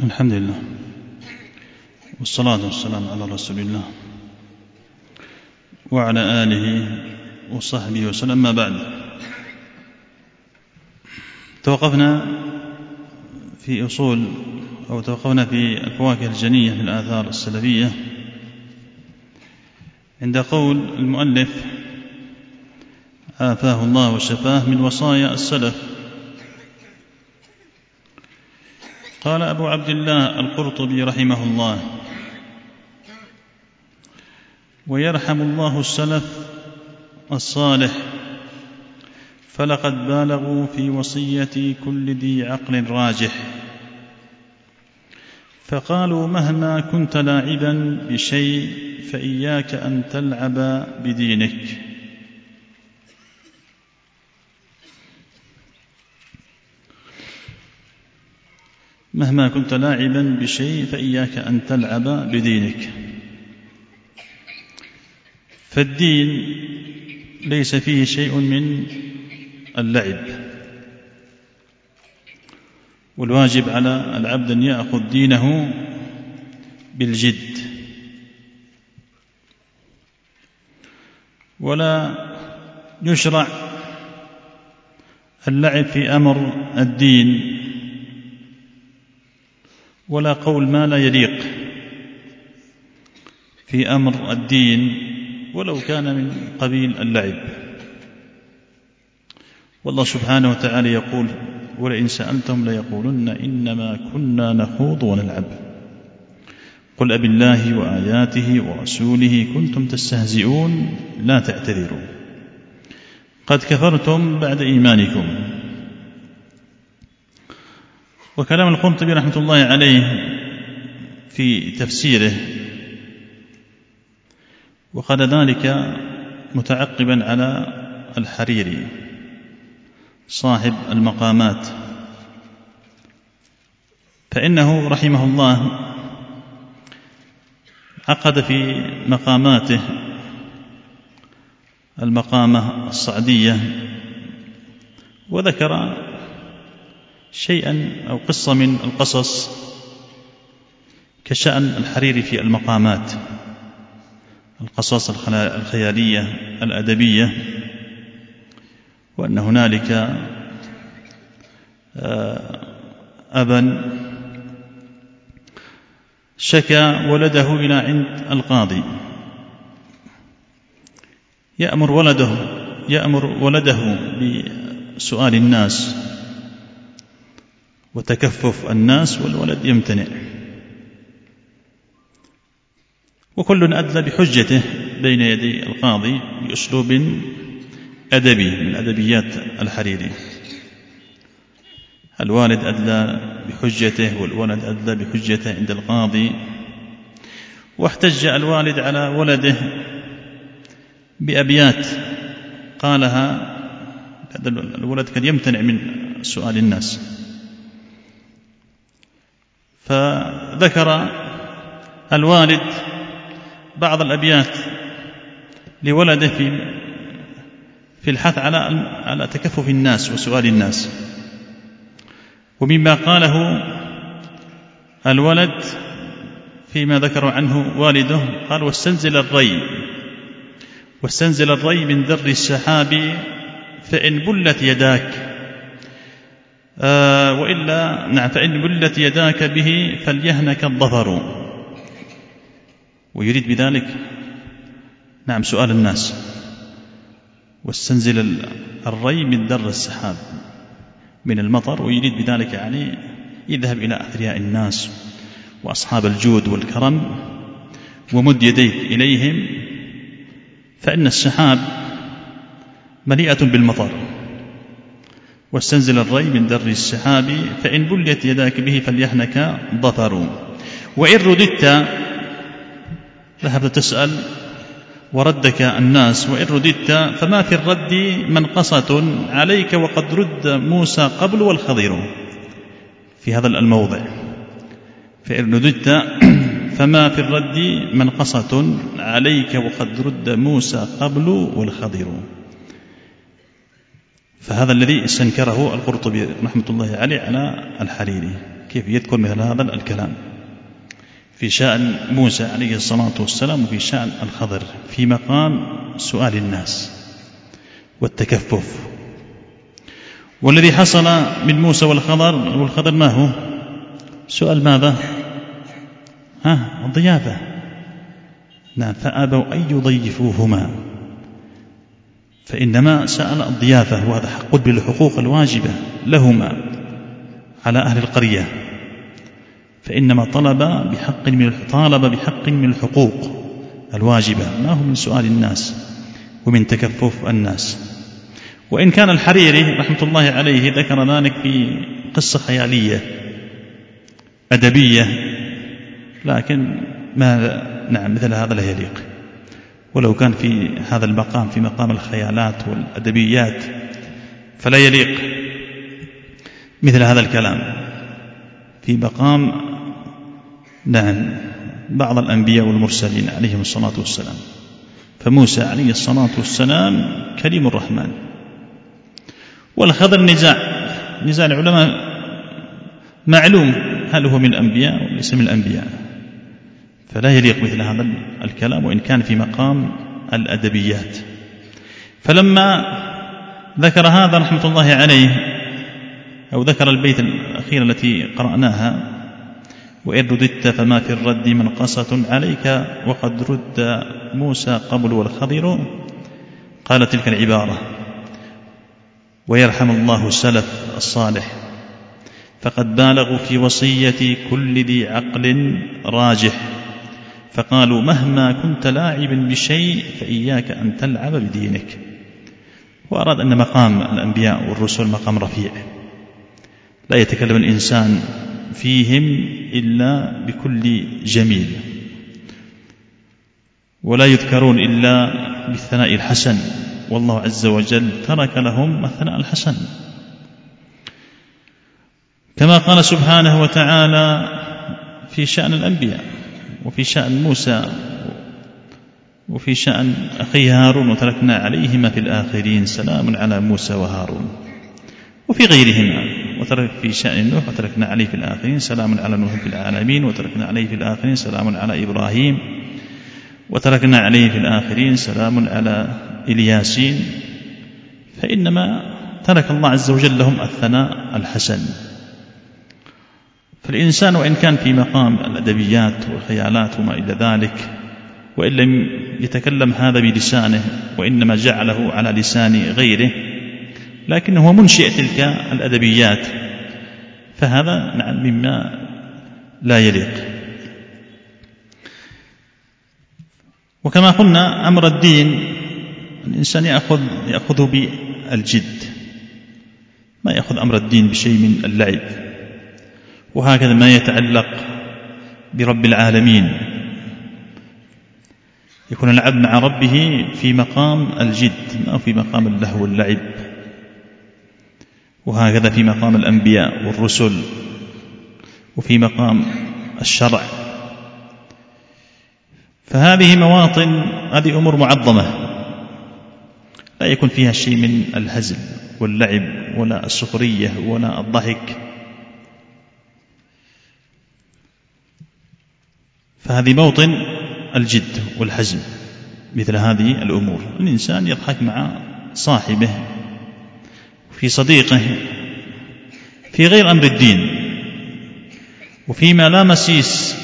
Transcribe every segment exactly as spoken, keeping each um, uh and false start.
الحمد لله والصلاة والسلام على رسول الله وعلى آله وصحبه وسلم. ما بعد، توقفنا في أصول أو توقفنا في الفواكه الجنية في الآثار السلفية عند قول المؤلف عافاه الله وشفاه من وصايا السلف. قال أبو عبد الله القرطبي رحمه الله: ويرحم الله السلف الصالح، فلقد بالغوا في وصية كل ذي عقل راجح، فقالوا مهما كنت لاعبا بشيء فإياك أن تلعب بدينك. مهما كنت لاعبا بشيء فإياك أن تلعب بدينك. فالدين ليس فيه شيء من اللعب، والواجب على العبد أن يأخذ دينه بالجد، ولا يشرع اللعب في أمر الدين، ولا قول ما لا يليق في أمر الدين ولو كان من قبيل اللعب. والله سبحانه وتعالى يقول: ولئن سألتم ليقولن إنما كنا نخوض ونلعب قل أبالله وآياته ورسوله كنتم تستهزئون لا تعتذروا قد كفرتم بعد إيمانكم. وكلام القرطبي رحمة الله عليه في تفسيره وقال ذلك متعقبا على الحريري صاحب المقامات، فإنه رحمه الله عقد في مقاماته المقامة الصعدية وذكر شيئا أو قصة من القصص كشأن الحريري في المقامات، القصص الخيالية الأدبية، وأن هنالك أبا شكى ولده إلى عند القاضي يأمر ولده يأمر ولده بسؤال الناس وتكفف الناس، والولد يمتنع، وكل أدلى بحجته بين يدي القاضي بأسلوب أدبي من أدبيات الحريري. الوالد أدلى بحجته والولد أدلى بحجته عند القاضي، واحتج الوالد على ولده بأبيات قالها، الولد كان يمتنع من سؤال الناس، فذكر الوالد بعض الأبيات لولده في في الحث على على تكفف الناس وسؤال الناس. ومما قاله الولد فيما ذكر عنه والده قال: واستنزل الري واستنزل الري من در السحاب فإن بلت يداك آه وإلا نعم فإن بلت يداك به فليهنك الظفر. ويريد بذلك نعم سؤال الناس. واستنزل الري من در السحاب من المطر، ويريد بذلك يعني يذهب إلى أثرياء الناس وأصحاب الجود والكرم ومد يديك إليهم، فإن السحاب مليئة بالمطر. واستنزل الري من در السحاب فإن بلت يداك به فليهنك ظفر. وإن رددت ذهبت تسأل وردك الناس، وإن رددت فما في الرد منقصة عليك وقد رد موسى قبل والخضر. في هذا الموضع فإن رددت فما في الرد منقصة عليك وقد رد موسى قبل والخضر. فهذا الذي استنكره القرطبي رحمة الله عليه على الحريري، كيف يذكر مثل هذا الكلام في شأن موسى عليه الصلاة والسلام وفي شأن الخضر في مقام سؤال الناس والتكفف. والذي حصل من موسى والخضر والخضر ما هو؟ سؤال ماذا؟ ها الضيافة. نعم، فأبوا أن يضيفوهما، فإنما سأل الضيافة، وهذا حق بالحقوق الواجبة لهما على أهل القرية، فإنما طلب بحق من طالب بحق من الحقوق الواجبة، ما هو من سؤال الناس ومن تكفف الناس. وإن كان الحريري رحمة الله عليه ذكر ذلك في قصة خيالية أدبية، لكن ما نعم مثل هذا لا يليق، ولو كان في هذا المقام في مقام الخيالات والأدبيات فلا يليق مثل هذا الكلام في مقام نعم بعض الأنبياء والمرسلين عليهم الصلاة والسلام. فموسى عليه الصلاة والسلام كريم الرحمن، والخضر نزاع نزاع العلماء معلوم هل هو من الأنبياء وليس من الأنبياء، فلا يليق مثل هذا الكلام وإن كان في مقام الأدبيات. فلما ذكر هذا رحمة الله عليه أو ذكر البيت الأخير التي قرأناها: وإن رددت فما في الرد منقصة عليك وقد رد موسى قبل والخضر، قال تلك العبارة: ويرحم الله السلف الصالح فقد بالغوا في وصية كل ذي عقل راجح، فقالوا مهما كنت لاعبا بشيء فإياك أن تلعب بدينك. وأراد أن مقام الأنبياء والرسل مقام رفيع لا يتكلم الإنسان فيهم إلا بكل جميل، ولا يذكرون إلا بالثناء الحسن، والله عز وجل ترك لهم الثناء الحسن، كما قال سبحانه وتعالى في شأن الأنبياء وفي شأن موسى وفي شأن أخي هارون: وتركنا عليهما في الآخرين سلام على موسى وهارون. وفي غيرهما: وترك في شأن نوح: وتركنا عليه في الآخرين سلام على نوح في العالمين، وتركنا عليه في الآخرين سلام على إبراهيم، وتركنا عليه في الآخرين سلام على الياسين. فإنما ترك الله عز وجل لهم الثناء الحسن. فالإنسان وإن كان في مقام الأدبيات والخيالات وما إلى ذلك، وإن لم يتكلم هذا بلسانه وإنما جعله على لسان غيره، لكنه هو منشئ تلك الأدبيات، فهذا نعم مما لا يليق. وكما قلنا أمر الدين الإنسان يأخذ يأخذه بالجد، ما يأخذ أمر الدين بشيء من اللعب. وهكذا ما يتعلق برب العالمين يكون العبد مع ربه في مقام الجد، ما في مقام اللهو واللعب. وهكذا في مقام الأنبياء والرسل وفي مقام الشرع. فهذه مواطن، هذه أمور معظمة لا يكون فيها شيء من الهزل واللعب ولا السخرية ولا الضحك. فهذه موطن الجد والحزم مثل هذه الأمور. الإنسان يضحك مع صاحبه في صديقه في غير أمر الدين، وفيما لا مسيس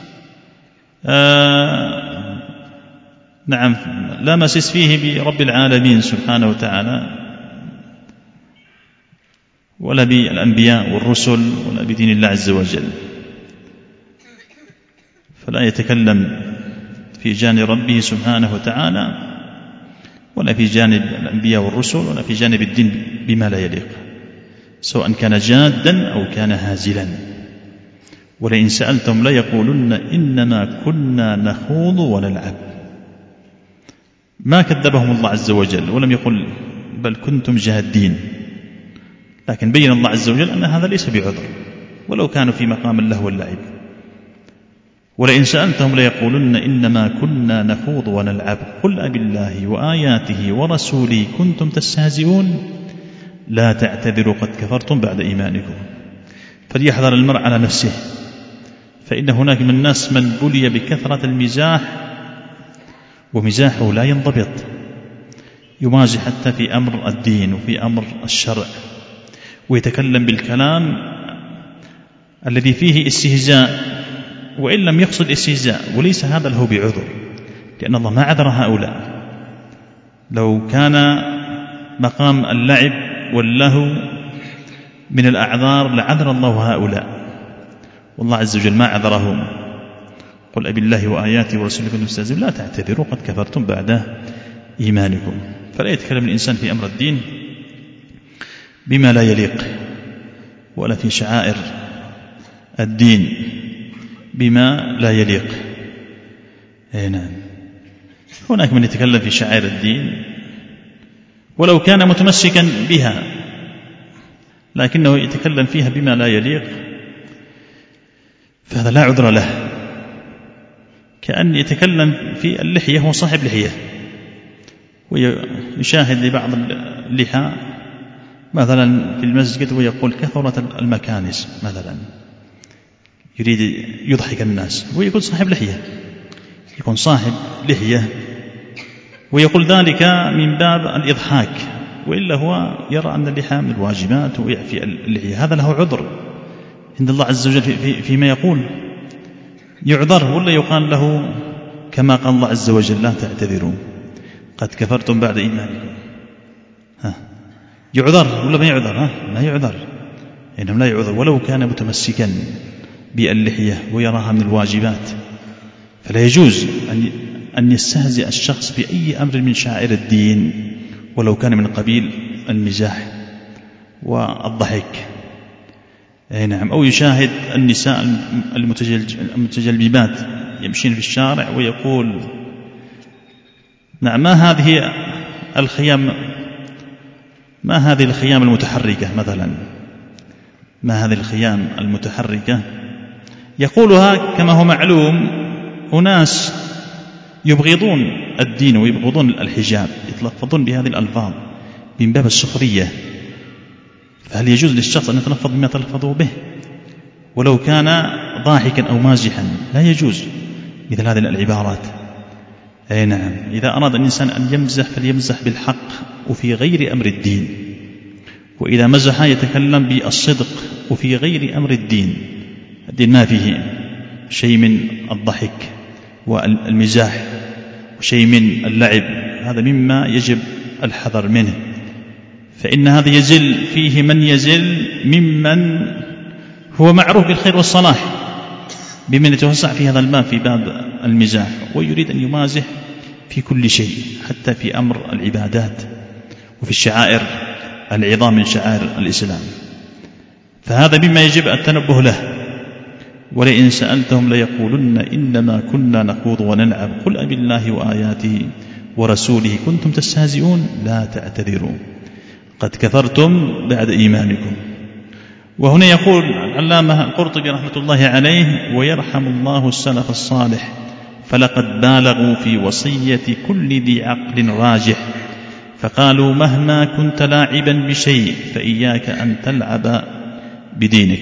آه نعم لا مسيس فيه برب العالمين سبحانه وتعالى ولا بالأنبياء والرسل ولا بدين الله عز وجل. فلا يتكلم في جانب ربه سبحانه وتعالى ولا في جانب الأنبياء والرسل ولا في جانب الدين بما لا يليق، سواء كان جادا أو كان هازلا. ولئن سألتم ليقولن إنما كنا نخوض ونلعب. ما كذبهم الله عز وجل ولم يقل بل كنتم جادين، لكن بين الله عز وجل أن هذا ليس بعذر ولو كانوا في مقام اللهو واللعب. ولئن سألتهم ليقولن إنما كنا نخوض ونلعب قل أبالله وآياته ورسوله كنتم تستهزئون لا تعتذروا قد كفرتم بعد إيمانكم. فليحذر المرء على نفسه، فإن هناك من الناس من بلي بكثرة المزاح ومزاحه لا ينضبط، يمازح حتى في أمر الدين وفي أمر الشرع، ويتكلم بالكلام الذي فيه استهزاء وإن لم يقصد استهزاء، وليس هذا له بعذر، لأن الله ما عذر هؤلاء. لو كان مقام اللعب واللهو من الأعذار لعذر الله هؤلاء، والله عز وجل ما عذرهم. قل أبي الله وآياته ورسوله كنتم تستهزئون لا تعتذروا قد كفرتم بعد إيمانكم. فلا يتكلم الإنسان في أمر الدين بما لا يليق، ولا في شعائر الدين بما لا يليق. نعم، هناك من يتكلم في شعائر الدين ولو كان متمسكا بها، لكنه يتكلم فيها بما لا يليق، فهذا لا عذر له. كأن يتكلم في اللحية، هو صاحب لحية ويشاهد لبعض اللحى مثلا في المسجد ويقول كثرت المكانس مثلا، يريد يضحك الناس، ويقول صاحب لحية، يكون صاحب لحية ويقول ذلك من باب الإضحاك، وإلا هو يرى أن اللحى من الواجبات ويعفي اللحية، هذا له عذر عند الله عز وجل في فيما يقول، يعذر ولا يقال له كما قال الله عز وجل لا تعتذروا قد كفرتم بعد إيمانكم؟ ها يعذر ولا ما يعذر؟ ها ما يعذر، إنهم لا يعذر ولو كان متمسكا باللحية ويراها من الواجبات. فلا يجوز أن يستهزئ الشخص بأي أمر من شعائر الدين ولو كان من قبيل المزاح والضحك. أي نعم، أو يشاهد النساء المتجلبات يمشين في الشارع ويقول نعم ما هذه الخيام ما هذه الخيام المتحركة مثلا، ما هذه الخيام المتحركة، يقولها كما هو معلوم أناس يبغضون الدين ويبغضون الحجاب، يتلفظون بهذه الألفاظ من باب السخرية. فهل يجوز للشخص أن يتلفظ بما تلفظوا به ولو كان ضاحكا أو مازحا؟ لا يجوز مثل هذه العبارات. أي نعم، إذا أراد الإنسان أن يمزح فليمزح بالحق وفي غير أمر الدين، وإذا مزح يتكلم بالصدق وفي غير أمر الدين. الدين ما فيه شيء من الضحك والمزاح وشيء من اللعب، هذا مما يجب الحذر منه، فإن هذا يزل فيه من يزل ممن هو معروف بالخير والصلاح، بمن يتوسع في هذا الباب في باب المزاح ويريد أن يمازح في كل شيء حتى في أمر العبادات وفي الشعائر العظام من شعائر الإسلام. فهذا مما يجب التنبه له. ولئن سألتهم ليقولن إنما كنا نخوض ونلعب قل أبي الله وآياته ورسوله كنتم تستهزئون لا تعتذروا قد كفرتم بعد إيمانكم. وهنا يقول العلامة القرطبي رحمة الله عليه ويرحم الله السلف الصالح فلقد بالغوا في وصية كل ذي عقل راجح فقالوا مهما كنت لاعبا بشيء فإياك أن تلعب بدينك.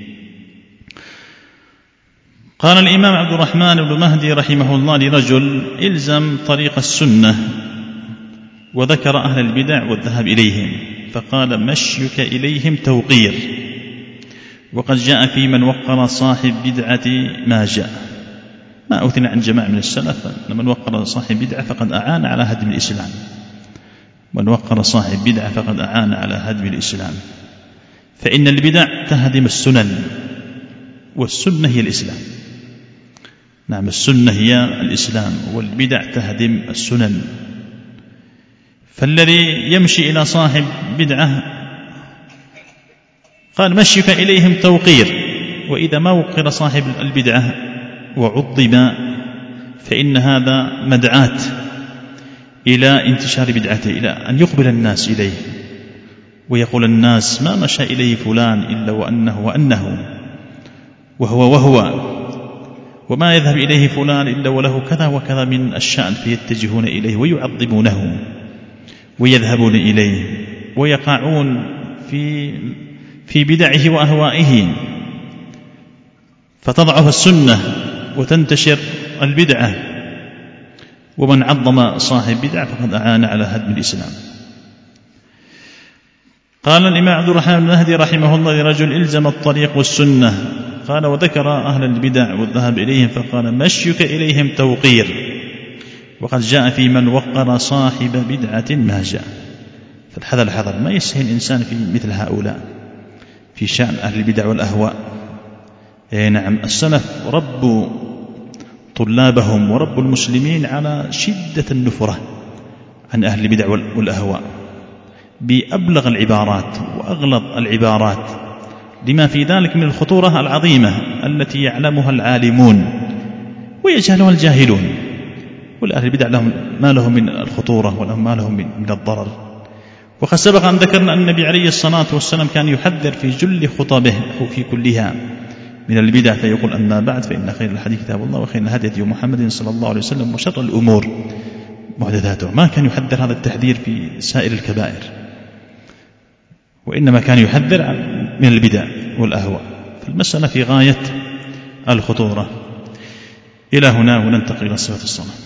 قال الإمام عبد الرحمن بن مهدي رحمه الله لرجل إلزم طريق السنة، وذكر أهل البدع والذهاب إليهم، فقال مشيك إليهم توقير، وقد جاء في من وقر صاحب بدعة ما جاء. ما أثنى عن جماعة من السلف أن من وقر صاحب بدعة فقد أعان على هدم الإسلام، من وقر صاحب بدعة فقد أعان على هدم الإسلام، فإن البدع تهدم السنن، والسنة هي الإسلام. نعم، السنة هي الإسلام والبدع تهدم السنن. فالذي يمشي إلى صاحب بدعة قال مشيك إليهم توقير، وإذا ما وقر صاحب البدعة وعظم فإن هذا مدعاة إلى انتشار بدعته، إلى أن يقبل الناس إليه ويقول الناس ما مشى إليه فلان إلا وأنه وأنه وهو وهو، وما يذهب إليه فلان إلا وله كذا وكذا من الشأن، فيتجهون إليه ويعظمونه ويذهبون إليه ويقعون في في بدعه وأهوائه فتضعف السنة وتنتشر البدعة، ومن عظم صاحب بدعة فقد أعان على هدم الإسلام. قال الإمام عبد الرحمن بن مهدي رحمه الله لرجل إلزم الطريق والسنة، قال وذكر أهل البدع والذهاب إليهم فقال مشيك إليهم توقير، وقد جاء في من وقر صاحب بدعة ما جاء. فالحذر الحذر، ما يسهل الإنسان في مثل هؤلاء في شأن أهل البدع والأهواء. إيه نعم، السلف ربوا طلابهم وربوا المسلمين على شدة النفرة عن أهل البدع والأهواء بأبلغ العبارات وأغلظ العبارات، لما في ذلك من الخطورة العظيمة التي يعلمها العالمون ويجهلها الجاهلون. والأهل البدع لهم ما لهم من الخطورة ولهم ما لهم من الضرر. وقد سبق أن ذكرنا أن النبي عليه الصلاة والسلام كان يحذر في جل خطبه أو في كلها من البدع، فيقول أما بعد فإن خير الحديث كتاب الله وخير الهدي هدي محمد صلى الله عليه وسلم وشر الأمور محدثاتها. ما كان يحذر هذا التحذير في سائر الكبائر، وإنما كان يحذر من البدع والأهواء. فالمسألة في غاية الخطورة. إلى هنا وننتقل إلى صفة الصلاة.